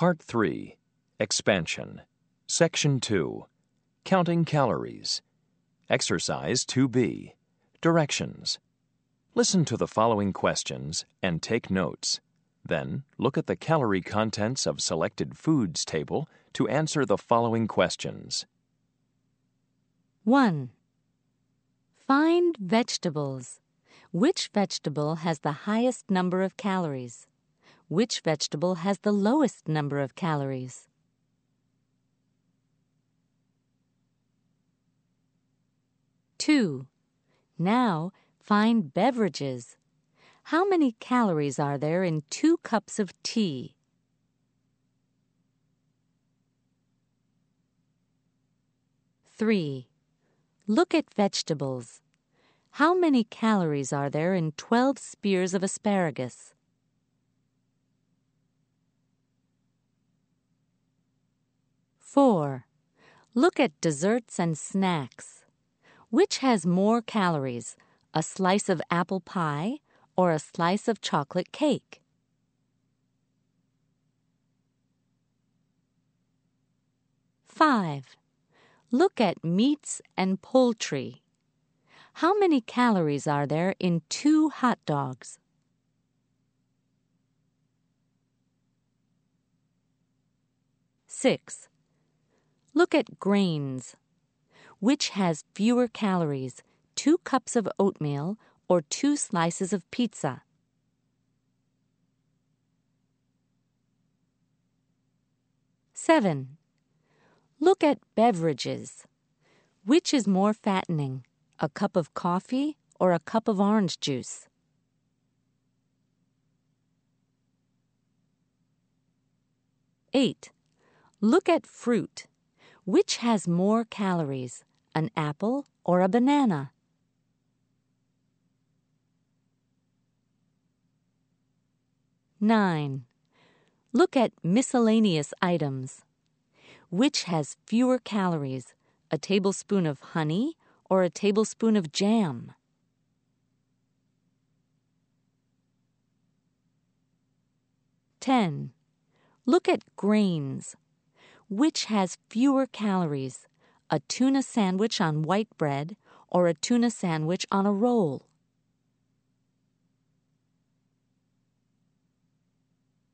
Part 3, Expansion, Section 2, Counting Calories. Exercise 2B, Directions. Listen to the following questions and take notes. Then, look at the calorie contents of selected foods table to answer the following questions. 1. Find vegetables. Which vegetable has the highest number of calories? Which vegetable has the lowest number of calories? 2. Now, find beverages. How many calories are there in 2 cups of tea? 3. Look at vegetables. How many calories are there in 12 spears of asparagus? 4. Look at desserts and snacks. Which has more calories, a slice of apple pie or a slice of chocolate cake? 5. Look at meats and poultry. How many calories are there in 2 hot dogs? 6. Look at grains. Which has fewer calories, 2 cups of oatmeal or 2 slices of pizza? 7. Look at beverages. Which is more fattening, a cup of coffee or a cup of orange juice? 8. Look at fruit. Which has more calories, an apple or a banana? 9. Look at miscellaneous items. Which has fewer calories, a tablespoon of honey or a tablespoon of jam? 10. Look at grains. Which has fewer calories, a tuna sandwich on white bread or a tuna sandwich on a roll?